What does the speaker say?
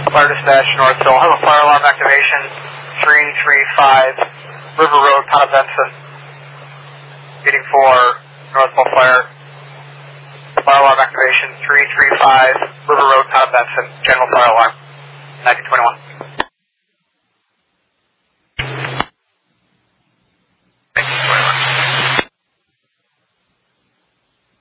Fire dispatch, Northville. Have a fire alarm activation, 335 River Road, Town of Benson. Getting for Northville Fire. Fire alarm activation, 335 River Road, Town of Benson. General fire alarm, 1921.